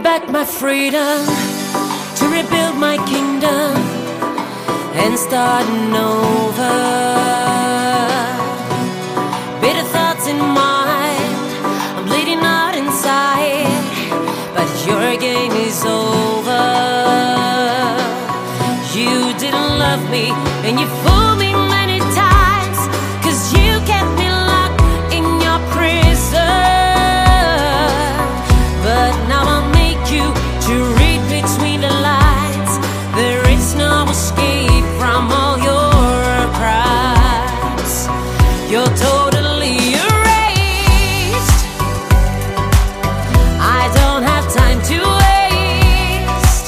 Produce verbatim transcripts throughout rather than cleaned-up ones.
back my freedom, to rebuild my kingdom and starting over. Bitter thoughts in mind, I'm bleeding out inside, but your game is over. You didn't love me and you fooled me many times, 'cause you kept me locked in your prison. But now I'll make you to read between the lines. There is no escape from all your crimes. You're totally erased. I don't have time to waste,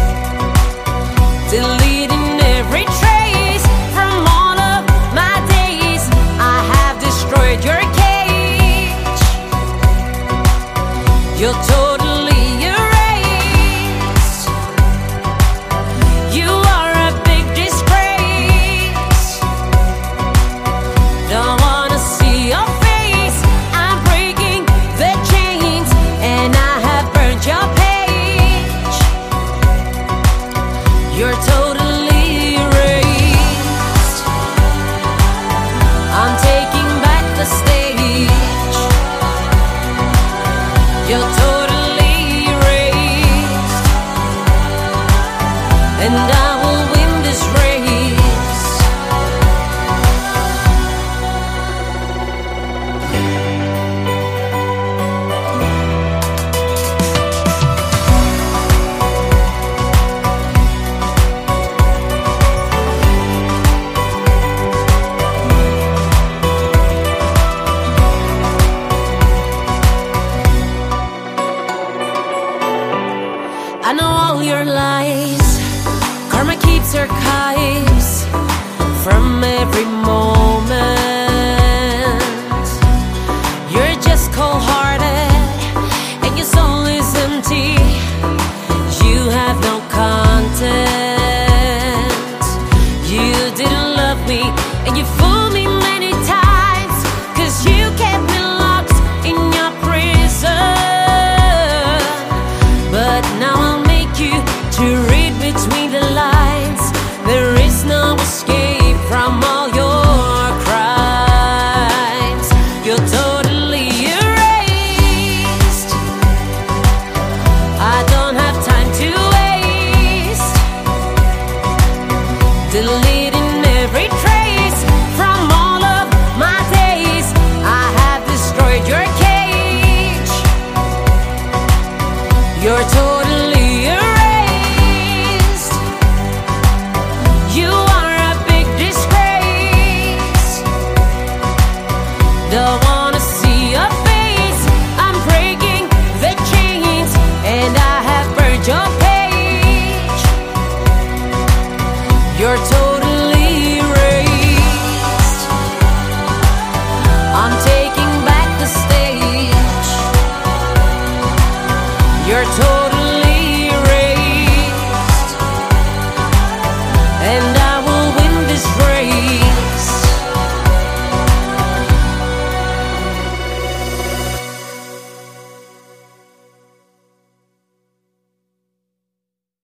deleting every trace from all of my days. I have destroyed your cage. You're totally erased. You are a big disgrace. Don't wanna see your face. I'm breaking the chains and I have burned your page. You're totally erased. I'm taking back the stage. You're totally erased, and I will win this race. I know all your lies. Karma keeps archives from every moment. You're just cold-hearted and your soul is empty. You have no content. You didn't love me and you fooled me many times, 'cause you kept me locked in your prison. But now I'll make you to read between the lines. There is no escape from all your crimes. You're totally erased. I don't have time to waste, deleting every trace from all of my days. I have destroyed your cage. You're totally erased. You are a big disgrace. The